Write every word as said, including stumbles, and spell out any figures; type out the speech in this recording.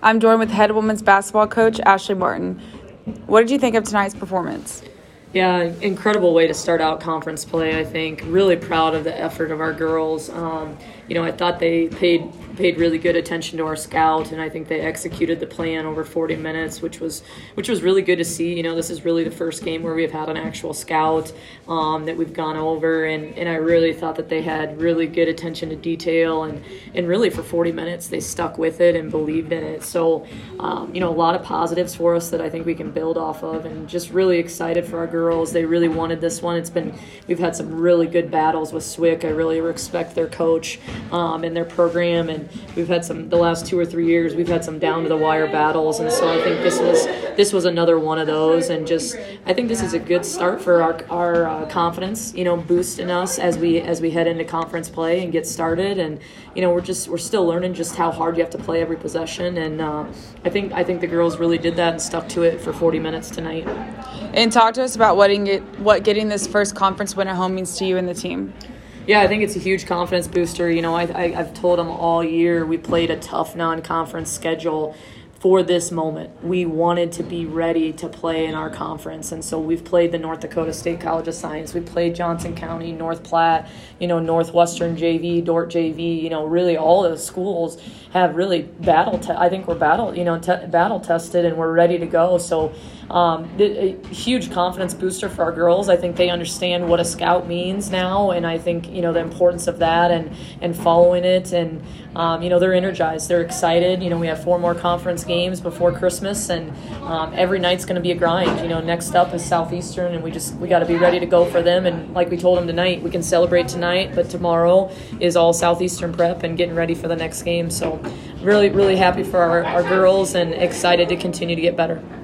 I'm joined with head women's basketball coach Ashley Martin. What did you think of tonight's performance? Yeah, incredible way to start out conference play, I think. Really proud of the effort of our girls. Um, you know, I thought they paid paid really good attention to our scout, and I think they executed the plan over forty minutes, which was which was really good to see. You know, this is really the first game where we've had an actual scout um, that we've gone over, and, and I really thought that they had really good attention to detail, and, and really for forty minutes they stuck with it and believed in it. So, um, you know, a lot of positives for us that I think we can build off of, and just really excited for our girls. They really wanted this one. It's been we've had some really good battles with S W I C. I really respect their coach um, and their program, and we've had some the last two or three years we've had some down to the wire battles, and so I think this was this was another one of those. And just I think this is a good start for our our uh, confidence, you know, boosting us as we as we head into conference play and get started. And you know, we're just we're still learning just how hard you have to play every possession, and uh, I think I think the girls really did that and stuck to it for forty minutes tonight. And talk to us about what get, what getting this first conference win at home means to you and the team. Yeah, I think it's a huge confidence booster. You know, I, I, I've told them all year we played a tough non-conference schedule for this moment. We wanted to be ready to play in our conference, and so we've played the North Dakota State College of Science. We played Johnson County, North Platte, you know, Northwestern J V, Dort J V. You know, really all the schools have really battle. Te- I think we're battle, you know, te- battle tested, and we're ready to go. So, um, a huge confidence booster for our girls. I think they understand what a scout means now, and I think you know the importance of that and and following it, and um, you know they're energized, they're excited. You know, we have four more conference games games before Christmas, and um, every night's going to be a grind. You know, next up is Southeastern, and we just we got to be ready to go for them. And like we told them tonight, we can celebrate tonight, but tomorrow is all Southeastern prep and getting ready for the next game. So really, really happy for our, our girls and excited to continue to get better.